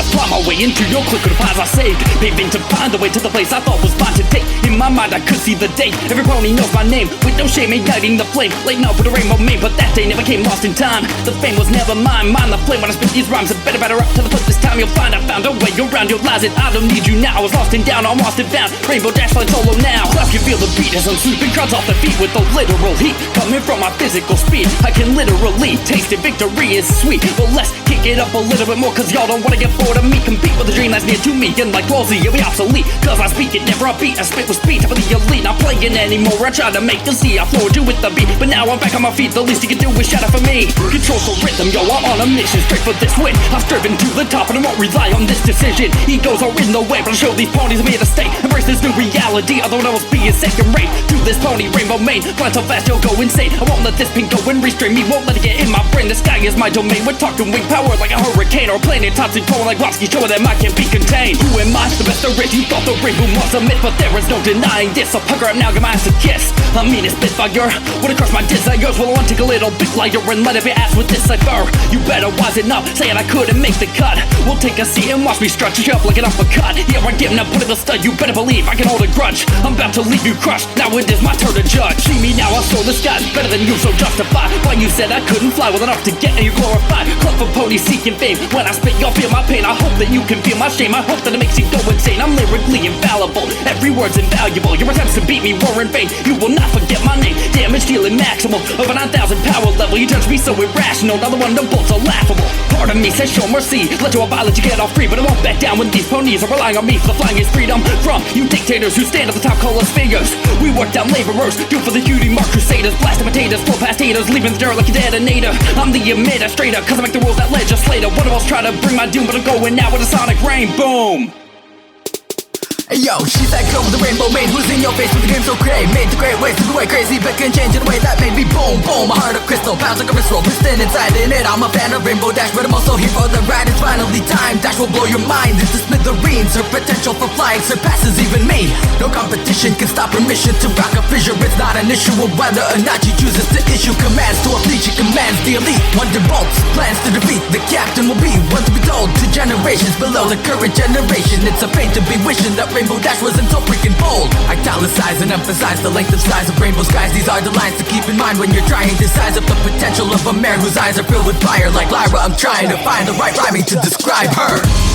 fly my way into your clique with the pies I saved, paving to find the way to the place I thought was mine to take. In my mind I could see the day, every pony knows my name, with no shame igniting the flame, lighting up with a rainbow mane. But that day never came, lost in time. The fame was never mine, mind the flame when I spit these rhymes. And better up to the foot this time. You'll find I found a way around your lies, and I don't need you now. I was lost and down, I'm lost and found. Rainbow Dash flying solo now. Plus you feel the beat as I'm sweeping crowds off the feet with the literal heat coming from my physical speed. I can literally taste it, victory is sweet. But let's kick it up a little bit more, cause y'all don't wanna get bored of me. Compete with a dream that's near to me, and like Rosie, you'll be obsolete. Cause I speak it, never upbeat. I spit with speed, top of the elite. Not playing anymore, I try to make the sea. I floored you with the beat, but now I'm back on my feet. The least you can do is shout out for me. Control the rhythm, yo, I'm on a mission straight for this win. I've striven to the top and I won't rely on this decision. Egos are in the way, but I'll show these ponies I'm here to stay. Embrace this new reality, although I was being second rate. To this pony, rainbow mane, flying so fast you'll go insane. I won't let this pink go and restrain me, won't let it get in my brain. The sky is my domain, we're talking wing power like a hurricane, or planet tops and flowing like Watsky, showing that I can't be contained. Who am I? The best there is. You thought the ring boom was a myth, but there is no denying this. So pucker up now, get my ass a kiss. I mean it's Spitfire, wouldn't crush my desires. Well I want to take a little bit lighter and let it be ass with this cipher. You better wisen up, saying I couldn't make the cut. We'll take a seat and watch me stretch you up like an uppercut. Yeah, I'm giving up, putting the stud, you better believe I can hold a grudge. I'm about to leave you crushed, now it is my turn to judge. See me now, I saw the skies better than you, so justify why you said I couldn't fly well enough to get you glorified. Club for ponies seeking fame, when I spit you'll feel my pain. I hope that you can feel my shame, I hope that it makes you go insane. I'm lyrically infallible, every word's invaluable. Your attempts to beat me were in vain, you will not forget my name. Damage dealing maximal, over 9,000 power level. You touch me so irrational, now the wonderbolts are laughable. Part of me says show mercy, let you abide, let you get off free. But I won't back down when these ponies are relying on me for the flying is freedom. From you dictators who stand at the top, call us figures. We work down laborers, do for the cutie mark crusaders. Blasting potatoes, flow past haters, leaving the dirt like a detonator. I'm the administrator, cause I make the rules that legislator. One of us try to bring my doom, but I'm going out with a sonic rain boom. Hey yo, she's that girl with the rainbow mane, who's in your face with the game so great. Made the great ways to be way crazy, but can change in a way that made me boom, boom. My heart of crystal, pounds like a visceral, piston inside in it. I'm a fan of Rainbow Dash, but I'm also here for the ride. It's finally time, Dash will blow your mind. It's the smithereens, her potential for flying surpasses even me. No competition can stop her mission to rock a fissure. It's not an issue of whether or not she chooses to issue commands to a fleet. She commands the elite, wonderbolts, plans to defeat. The captain will be one to be told to generations below the current generation. It's a pain to be wishing that Rainbow Dash wasn't so freaking bold. Italicize and emphasize the length of size of rainbow skies. These are the lines to keep in mind when you're trying to size up the potential of a mare whose eyes are filled with fire like Lyra. I'm trying to find the right rhyming to describe her.